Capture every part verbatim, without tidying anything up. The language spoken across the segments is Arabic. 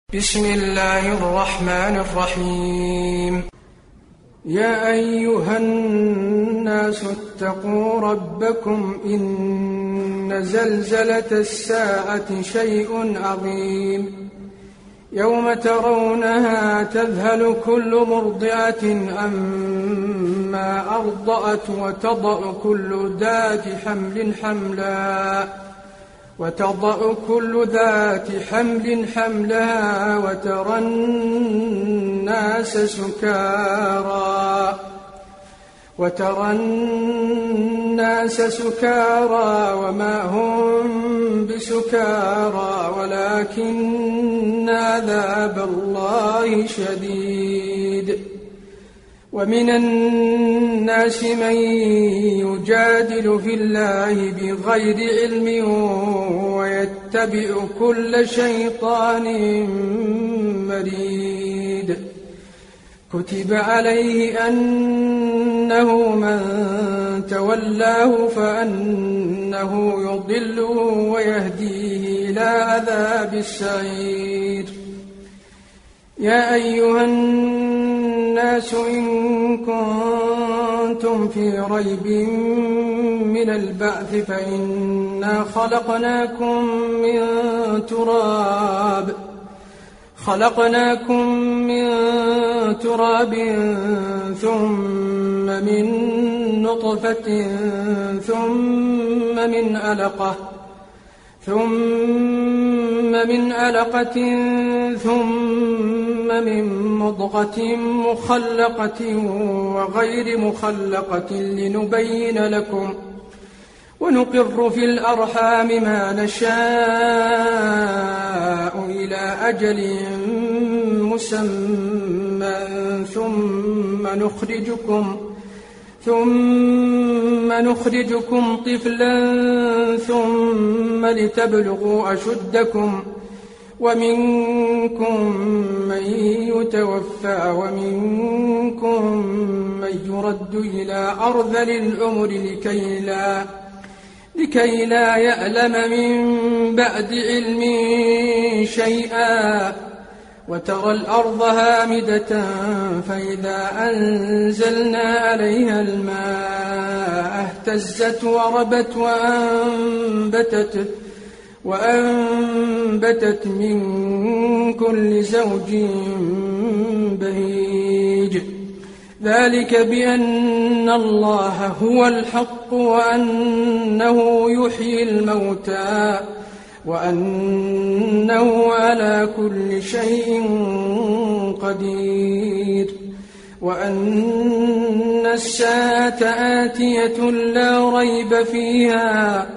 بسم الله الرحمن الرحيم. يا أيها الناس اتقوا ربكم إن زلزلة الساعة شيء عظيم يوم ترونها تذهل كل مرضعة عما أرضعت وتضع كل ذات حمل حملها وتضع كل ذات حمل حملها وترى الناس سكارى وترى الناس سكارى وما هم بسكارى ولكن عذاب الله شديد. ومن الناس من يجادل في الله بغير علم ويتبع كل شيطان مريد. كتب عليه أنه من تولاه فأنه يضله ويهديه إلى عذاب السعير. يا أيها الناس إن كنتم في ريب من البعث فإنا خلقناكم من تراب خلقناكم من تراب ثم من نطفة ثم من علقة ثم من علقة ثم من مضغة مخلقة وغير مخلقة لنبين لكم ونقر في الأرحام ما نشاء إلى أجل مسمى ثم نخرجكم ثم نخرجكم طفلا ثم لتبلغوا أشدكم ومنكم من يتوفى ومنكم من يرد إلى أرذل العمر لكي لا لكي لا يعلم من بعد علم شيئا. وترى الأرض هامدة فإذا أنزلنا عليها الماء اهتزت وربت وأنبتت وأنبتت من كل زوج بهيج. ذلك بأن الله هو الحق وأنه يحيي الموتى وأنه على كل شيء قدير وأن الساعة آتية لا ريب فيها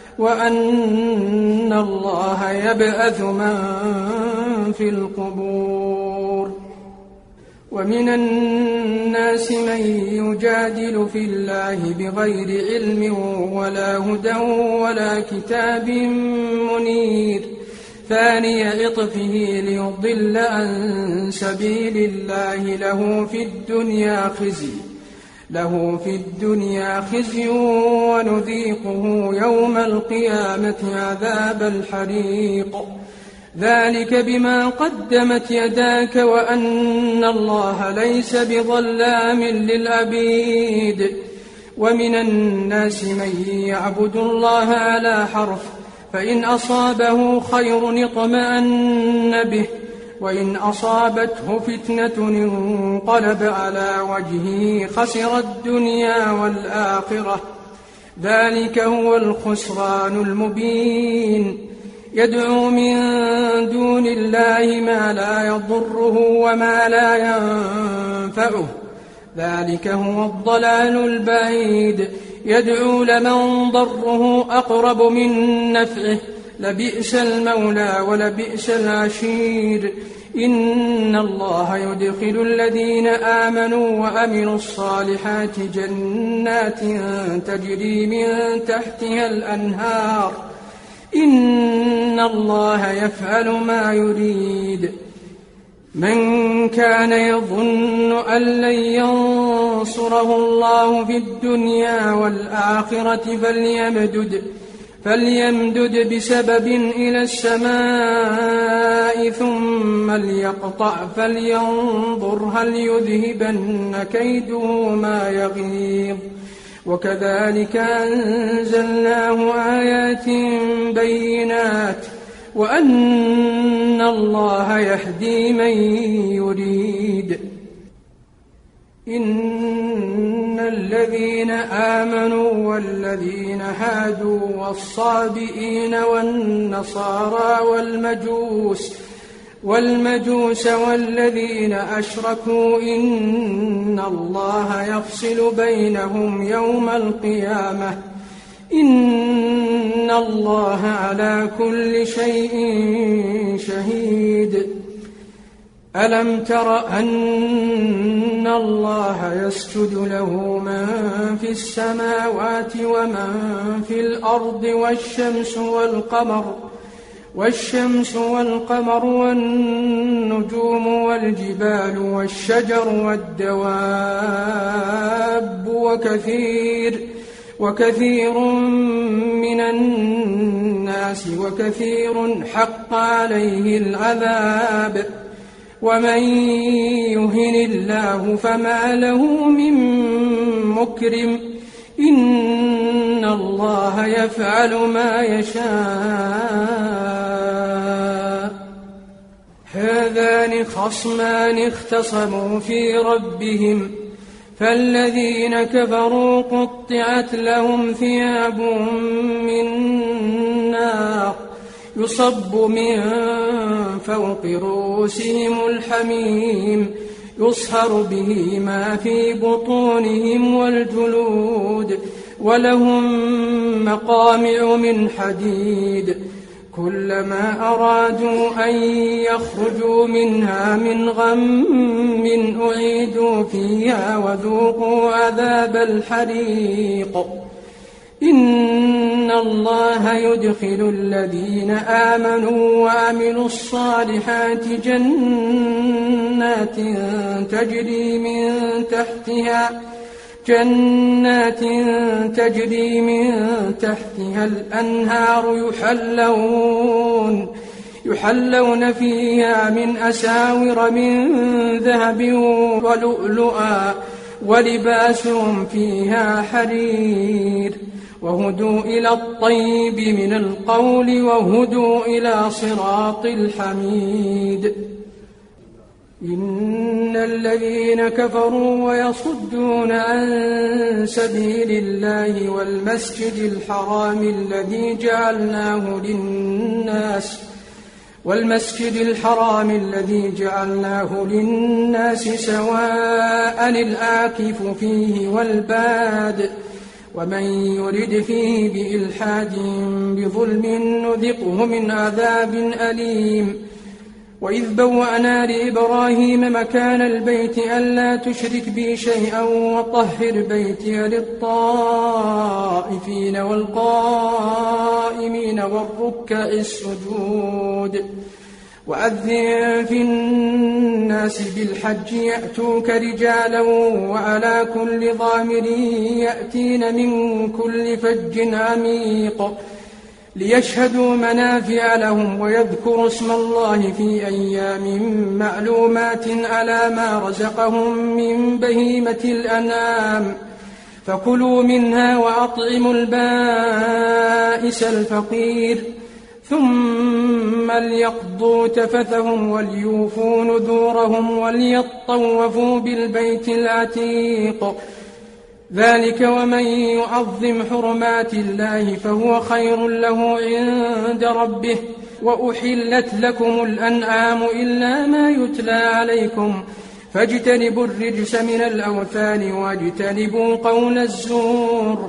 وأن الله يبعث من في القبور. ومن الناس من يجادل في الله بغير علم ولا هدى ولا كتاب منير ثاني عطفه ليضل عن سبيل الله له في الدنيا خزي له في الدنيا خزي ونذيقه يوم القيامة عذاب الحريق. ذلك بما قدمت يداك وأن الله ليس بظلام للعبيد. ومن الناس من يعبد الله على حرف فإن أصابه خير اطمأن به وإن أصابته فتنة انقلب على وجهه خسر الدنيا والآخرة. ذلك هو الخسران المبين. يدعو من دون الله ما لا يضره وما لا ينفعه ذلك هو الضلال البعيد. يدعو لمن ضره أقرب من نفعه لبئس المولى ولبئس العشير. إن الله يدخل الذين آمنوا وأمنوا الصالحات جنات تجري من تحتها الأنهار إن الله يفعل ما يريد. من كان يظن أن لن ينصره الله في الدنيا والآخرة فليمدد فليمدد بسبب إلى السماء ثم فليقطع فلينظر هل يذهبن كيده ما يغيظ وكذلك أنزلناه آيات بينات وأن الله يهدي من يريد. إن الذين آمنوا والذين هادوا والصابئين والنصارى والمجوس والمجوس والذين أشركوا إن الله يفصل بينهم يوم القيامة إن الله على كل شيء شهيد. ألم تر أن الله يسجد له من في السماوات ومن في الأرض والشمس والقمر والشمس والقمر والنجوم والجبال والشجر والدواب وكثير وكثير من الناس وكثير حق عليه العذاب ومن يهن الله فما له من مكرم إن الله يفعل ما يشاء. هذان خصمان اختصموا في ربهم فالذين كفروا قطعت لهم ثياب من نار يصب من فوق رؤوسهم الحميم يصهر به ما في بطونهم والجلود ولهم مقامع من حديد كلما أرادوا أن يخرجوا منها من غم أعيدوا فيها وذوقوا عذاب الحريق. إن الله يدخل الذين آمنوا وعملوا الصالحات جنات تجري من تحتها جنات تجري من تحتها الأنهار يحلون يحلون فيها من أساور من ذهب ولؤلؤا ولباسهم فيها حرير وهدوا إلى الطيب من القول وهدوا إلى صراط الحميد. إن الذين كفروا ويصدون عن سبيل الله والمسجد الحرام الذي جعلناه للناس والمسجد الحرام الذي جعلناه للناس سواء العاكف فيه والباد ومن يرد فيه بإلحاد بظلم نذقه من عذاب أليم. وإذ بوأنا لإبراهيم مكان البيت ألا تشرك بي شيئا وطهر بيتي للطائفين والقائمين والركع السجود وأذن في الناس بالحج يأتوك رجالا وعلى كل ضامر يأتين من كل فج عميق ليشهدوا منافع لهم ويذكروا اسم الله في أيام معلومات على ما رزقهم من بهيمة الأنعام فكلوا منها وأطعموا البائس الفقير ثم ليقضوا تفثهم وليوفوا نذورهم وليطوفوا بالبيت العتيق ذلك ومن يعظم حرمات الله فهو خير له عند ربه. وأحلت لكم الأنعام إلا ما يتلى عليكم فاجتنبوا الرجس من الأوثان واجتنبوا قول الزور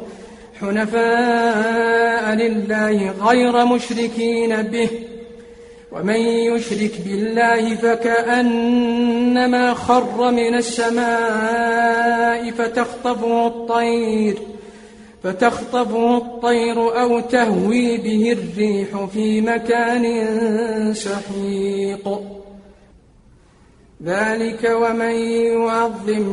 حنفاء لله غير مشركين به ومن يشرك بالله فكأنما خر من السماء فتخطفه الطير فتخطفه الطير أو تهوي به الريح في مكان سحيق ذلك ومن يعظم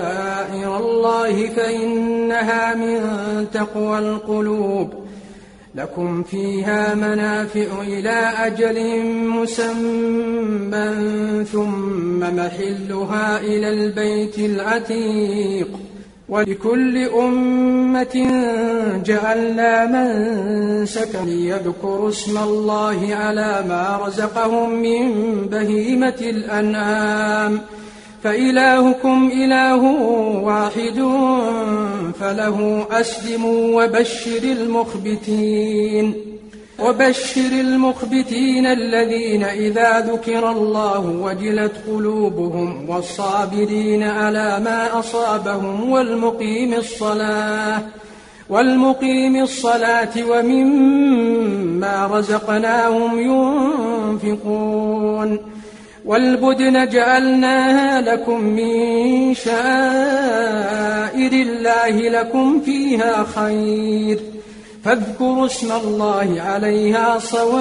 شعائر الله فإنها من تقوى القلوب لكم فيها منافع إلى أجل مسمى ثم محلها إلى البيت العتيق ولكل أمة جعلنا منسكا ليذكروا اسم الله على ما رزقهم من بهيمة الأنعام فإلهكم إله واحد فله أسلموا وبشر المخبتين وبشر المخبتين الذين إذا ذكر الله وجلت قلوبهم والصابرين على ما أصابهم والمقيم الصلاة والمقيم الصلاة ومما رزقناهم ينفقون والبدن جعلناها لكم من شعائر الله لكم فيها خير فاذكروا اسم الله عليها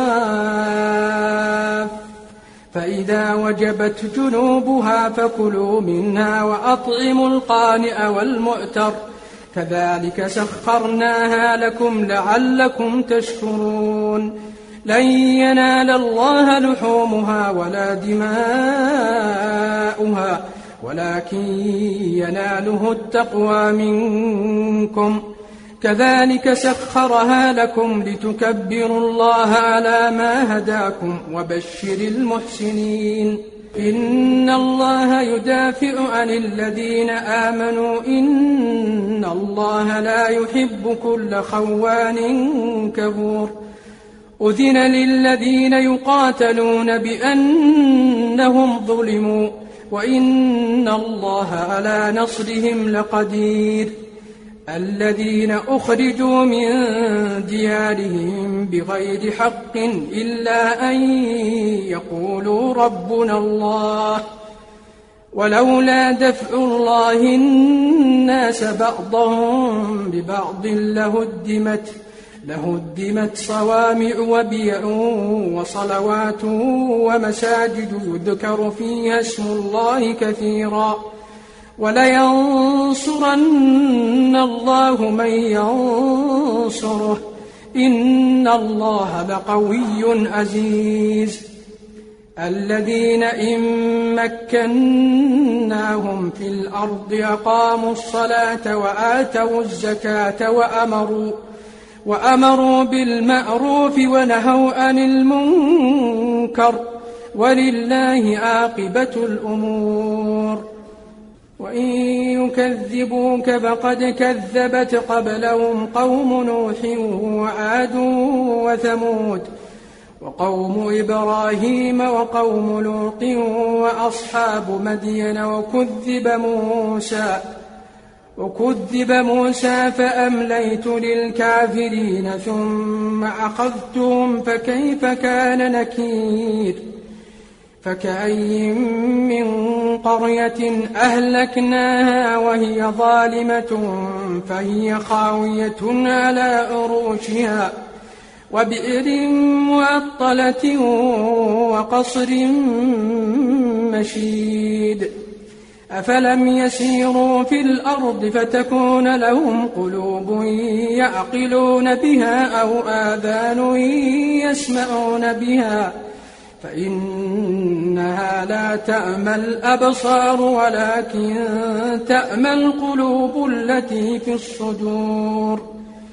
صواف فإذا وجبت جنوبها فكلوا منها وأطعموا القانع والمؤتر كذلك سخرناها لكم لعلكم تشكرون لن ينال الله لحومها ولا دماؤها ولكن يناله التقوى منكم كذلك سخرها لكم لتكبروا الله على ما هداكم وبشر المحسنين إن الله يدافع عن الذين آمنوا إن الله لا يحب كل خوان كفور أذن للذين يقاتلون بأنهم ظلموا وإن الله على نصرهم لقدير الذين أخرجوا من ديارهم بغير حق إلا أن يقولوا ربنا الله ولولا دفع الله الناس بعضهم ببعض لهدمت لهدمت صوامع وبيع وصلوات ومساجد يذكر فيها اسم الله كثيرا ولينصرن الله من ينصره إن الله لقوي عزيز الذين إن مكناهم في الأرض أقاموا الصلاة وآتوا الزكاة وأمروا وأمروا بالمعروف ونهوا عن المنكر ولله عاقبة الأمور وإن يكذبوك فقد كذبت قبلهم قوم نوح وعاد وثمود وقوم إبراهيم وقوم لوط وأصحاب مدين وكذب موسى وكذب موسى فأمليت للكافرين ثم أخذتهم فكيف كان نكير فكأي من قرية أهلكناها وهي ظالمة فهي خاوية على عروشها وبئر معطلة وقصر مشيد أفلم يسيروا في الأرض فتكون لهم قلوب يعقلون بها أو آذان يسمعون بها فإنها لا تأمى الأبصار ولكن تأمى القلوب التي في الصدور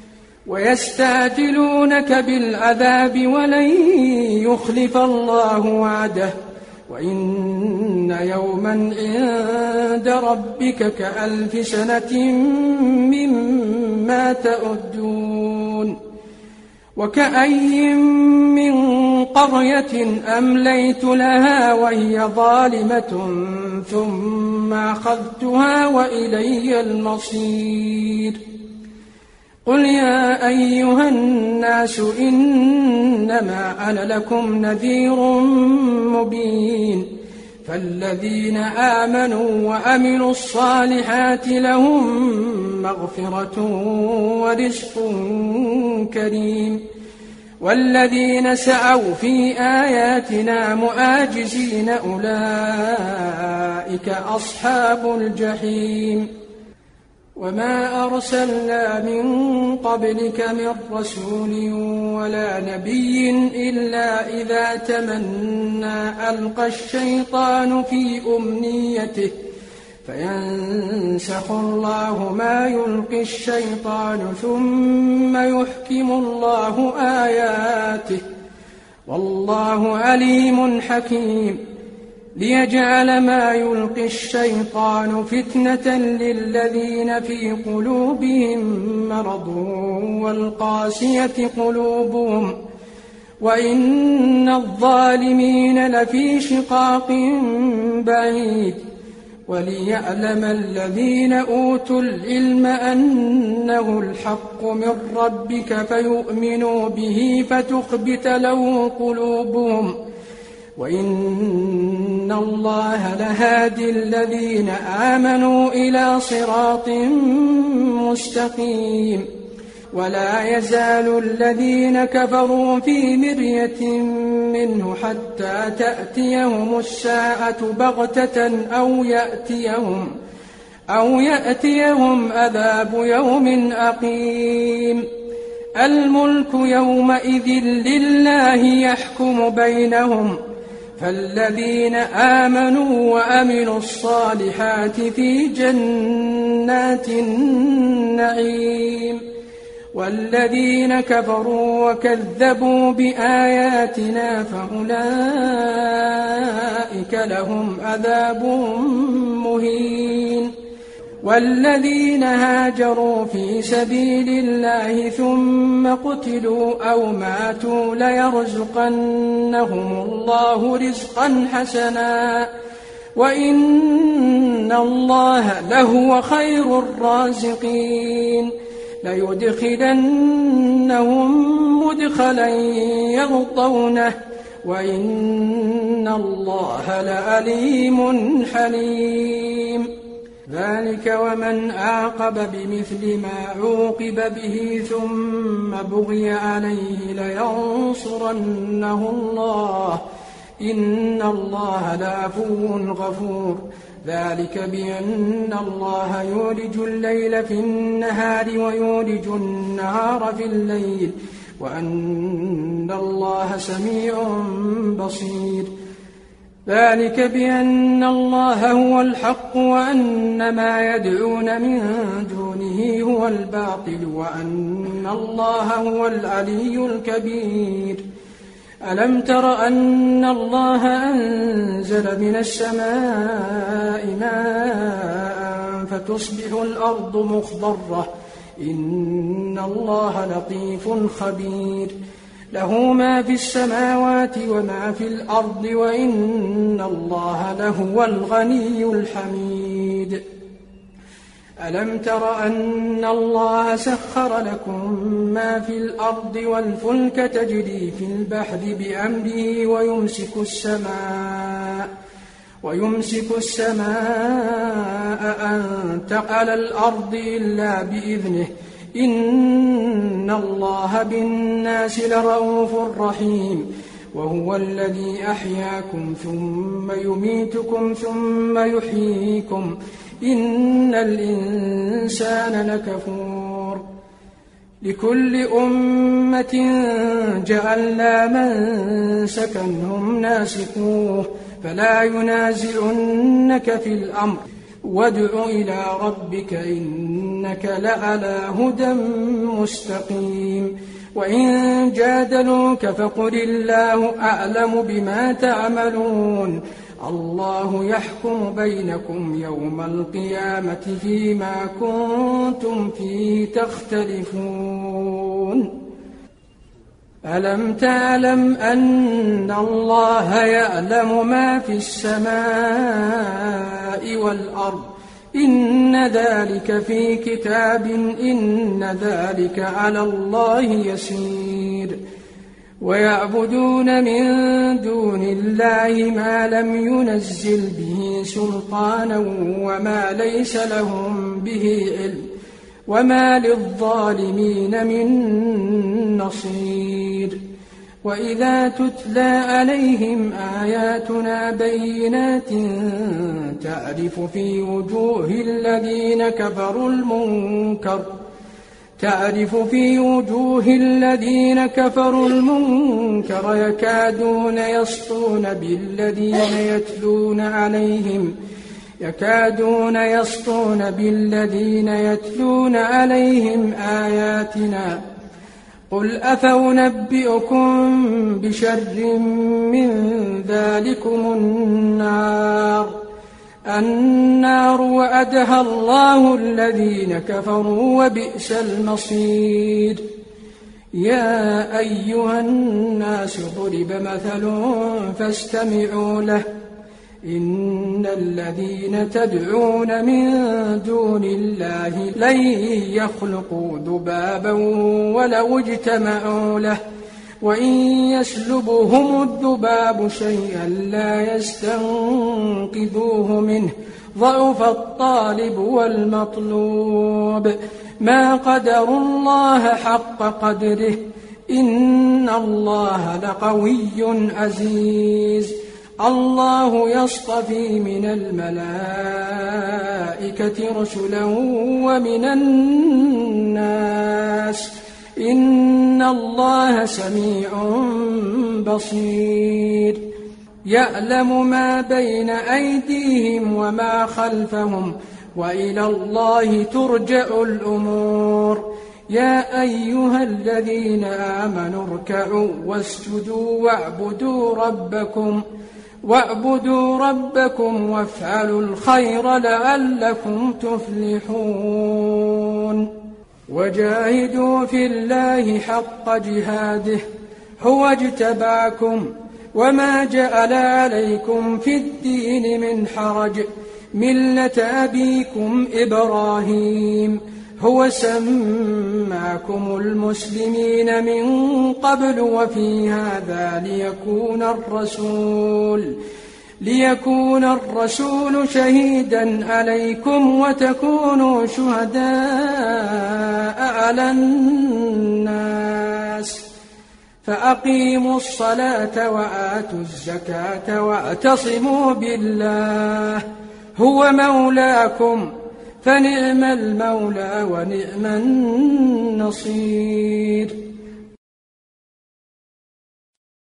ويستعجلونك بالعذاب ولن يخلف الله وعده وإن يوما عند ربك كألف سنة مما تعدون وكأي من قرية أمليت لها وهي ظالمة ثم أخذتها وإلي المصير قل يا أيها الناس إنما أنا لكم نذير مبين فالذين آمنوا وأمنوا الصالحات لهم مغفرة ورزق كريم والذين سعوا في آياتنا معاجزين أولئك أصحاب الجحيم وما أرسلنا من قبلك من رسول ولا نبي إلا إذا تمنى ألقى الشيطان في أمنيته فينسخ الله ما يلقي الشيطان ثم يحكم الله آياته والله عليم حكيم ليجعل ما يلقي الشيطان فتنة للذين في قلوبهم مرض والقاسية قلوبهم وإن الظالمين لفي شقاق بعيد وليعلم الذين أوتوا العلم أنه الحق من ربك فيؤمنوا به فتخبت له قلوبهم وإن الله لهادي الذين آمنوا إلى صراط مستقيم ولا يزال الذين كفروا في مرية منه حتى تأتيهم الساعة بغتة أو يأتيهم أو يأتيهم عذاب يوم أقيم الملك يومئذ لله يحكم بينهم فالذين آمنوا وأمنوا الصالحات في جنات النعيم والذين كفروا وكذبوا بآياتنا فأولئك لهم عذاب مهين والذين هاجروا في سبيل الله ثم قتلوا أو ماتوا ليرزقنهم الله رزقا حسنا وإن الله لهو خير الرازقين ليدخلنهم مدخلا يرضونه وإن الله لعليم حليم ذلك ومن عاقب بمثل ما عوقب به ثم بغي عليه لينصرنه الله إن الله لعفو غفور ذلك بأن الله يولج الليل في النهار ويولج النهار في الليل وأن الله سميع بصير ذلك بأن الله هو الحق وأن ما يدعون من دونه هو الباطل وأن الله هو العلي الكبير ألم تر أن الله أنزل من السماء ماء فتصبح الأرض مخضرة إن الله لطيف خبير له ما في السماوات وما في الأرض وإن الله لهو الغني الحميد ألم تر أن الله سخر لكم ما في الأرض والفلك تجري في البحر بأمره ويمسك السماء ويمسك السماء أن تقع على الأرض إلا بإذنه إن الله بالناس لرؤوف رحيم وهو الذي أحياكم ثم يميتكم ثم يحييكم إن الإنسان لكفور لكل أمة جعلنا منسكا هم ناسكوه فلا ينازعنك في الأمر وادع إلى ربك إنك لعلى هدى مستقيم وإن جادلوك فقل الله أعلم بما تعملون الله يحكم بينكم يوم القيامة فيما كنتم فيه تختلفون ألم تعلم أن الله يعلم ما في السماء والأرض إن ذلك في كتاب إن ذلك على الله يسير ويعبدون من دون الله ما لم ينزل به سلطانا وما ليس لهم به علم وما للظالمين من نصير وإذا تتلى عليهم آياتنا بينات تعرف في وجوه الذين كفروا المنكر تعرف في وجوه الذين كفروا المنكر يكادون يسطون بالذين يتلون عليهم يكادون يسطون بالذين يتلون عليهم آياتنا قل أفأنبئكم بشر من ذلكم النار النار وعدها الله الذين كفروا وبئس المصير يا أيها الناس ضرب مثل فاستمعوا له إن الذين تدعون من دون الله لن يخلقوا ذبابا ولو اجتمعوا له وإن يسلبهم الذباب شيئا لا يستنقذوه منه ضعف الطالب والمطلوب ما قدروا الله حق قدره إن الله لقوي عزيز الله يصطفي من الملائكة رسلا ومن الناس إن الله سميع بصير يعلم ما بين أيديهم وما خلفهم وإلى الله ترجع الأمور يا أيها الذين آمنوا اركعوا واسجدوا واعبدوا ربكم واعبدوا ربكم وافعلوا الخير لعلكم تفلحون وجاهدوا في الله حق جهاده هو اجتباكم وما جعل عليكم في الدين من حرج ملة أبيكم إبراهيم هو سماكم المسلمين من قبل وفي هذا ليكون الرسول ليكون الرسول شهيدا عليكم وتكونوا شهداء على الناس فأقيموا الصلاة وآتوا الزكاة واعتصموا بالله هو مولاكم فنعم المولى ونعم النصير